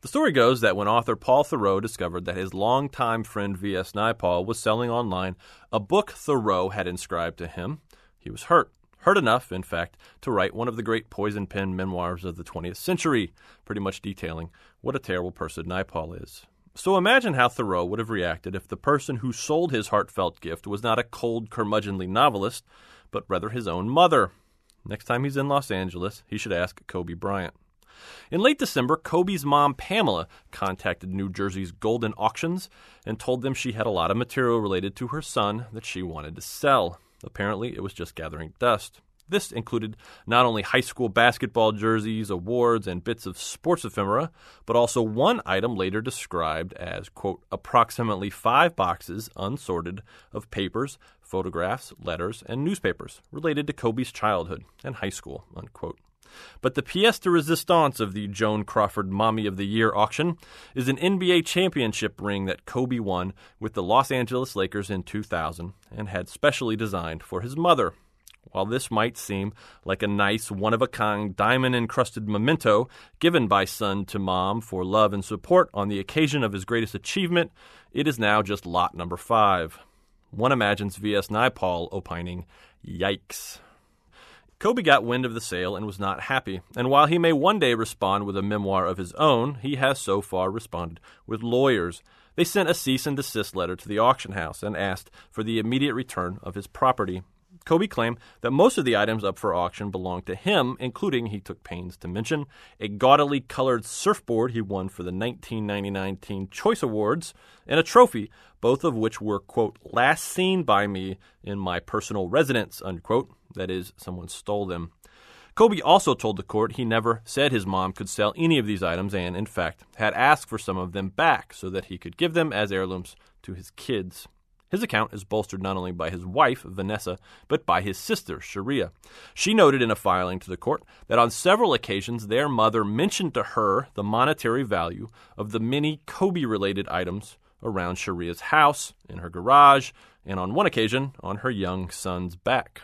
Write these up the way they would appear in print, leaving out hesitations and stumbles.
The story goes that when author Paul Theroux discovered that his longtime friend V.S. Naipaul was selling online a book Thoreau had inscribed to him, he was hurt. Hurt enough, in fact, to write one of the great poison pen memoirs of the 20th century, pretty much detailing what a terrible person Naipaul is. So imagine how Thoreau would have reacted if the person who sold his heartfelt gift was not a cold, curmudgeonly novelist, but rather his own mother. Next time he's in Los Angeles, he should ask Kobe Bryant. In late December, Kobe's mom, Pamela, contacted New Jersey's Golden Auctions and told them she had a lot of material related to her son that she wanted to sell. Apparently, it was just gathering dust. This included not only high school basketball jerseys, awards, and bits of sports ephemera, but also one item later described as, quote, approximately 5 boxes, unsorted, of papers, photographs, letters, and newspapers related to Kobe's childhood and high school, unquote. But the pièce de résistance of the Joan Crawford Mommy of the Year auction is an NBA championship ring that Kobe won with the Los Angeles Lakers in 2000 and had specially designed for his mother. While this might seem like a nice, one-of-a-kind, diamond-encrusted memento given by son to mom for love and support on the occasion of his greatest achievement, it is now just lot number 5. One imagines V.S. Naipaul opining, yikes. Kobe got wind of the sale and was not happy, and while he may one day respond with a memoir of his own, he has so far responded with lawyers. They sent a cease and desist letter to the auction house and asked for the immediate return of his property. Kobe claimed that most of the items up for auction belonged to him, including, he took pains to mention, a gaudily colored surfboard he won for the 1999 Teen Choice Awards, and a trophy, both of which were, quote, last seen by me in my personal residence, unquote. That is, someone stole them. Kobe also told the court he never said his mom could sell any of these items and, in fact, had asked for some of them back so that he could give them as heirlooms to his kids. His account is bolstered not only by his wife, Vanessa, but by his sister, Sharia. She noted in a filing to the court that on several occasions their mother mentioned to her the monetary value of the many Kobe-related items around Sharia's house, in her garage, and on one occasion on her young son's back.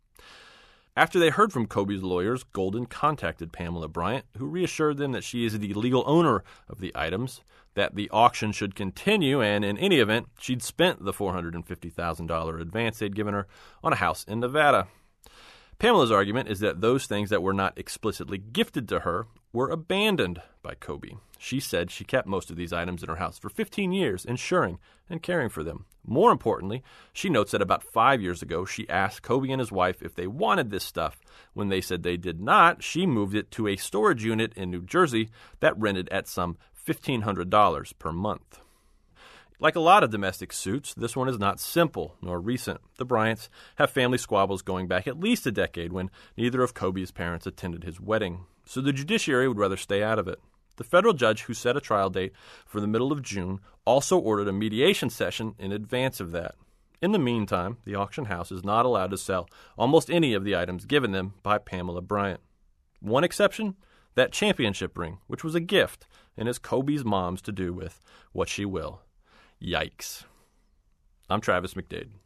After they heard from Kobe's lawyers, Golden contacted Pamela Bryant, who reassured them that she is the legal owner of the items, that the auction should continue, and in any event, she'd spent the $450,000 advance they'd given her on a house in Nevada. Pamela's argument is that those things that were not explicitly gifted to her were abandoned by Kobe. She said she kept most of these items in her house for 15 years, insuring and caring for them. More importantly, she notes that about 5 years ago, she asked Kobe and his wife if they wanted this stuff. When they said they did not, she moved it to a storage unit in New Jersey that rented at some $1,500 per month. Like a lot of domestic suits, this one is not simple nor recent. The Bryants have family squabbles going back at least a decade when neither of Kobe's parents attended his wedding, so the judiciary would rather stay out of it. The federal judge who set a trial date for the middle of June also ordered a mediation session in advance of that. In the meantime, the auction house is not allowed to sell almost any of the items given them by Pamela Bryant. One exception, that championship ring, which was a gift and is Kobe's mom's to do with what she will. Yikes. I'm Travis McDade.